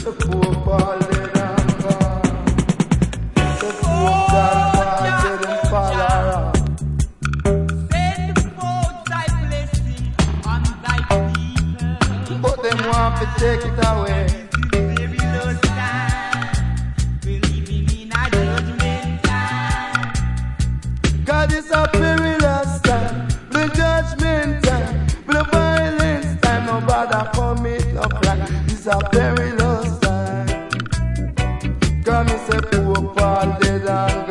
The poor Paul dead and gone. The poor grandpa dead in Palara. Send forth thy blessing on thy people. But them want to take it away. Perilous time, we're living in a judgment time. God is a perilous time, the judgment time, the violence time. Nobody commit no crime. It's a perilous time. Come and say poor Paul dead and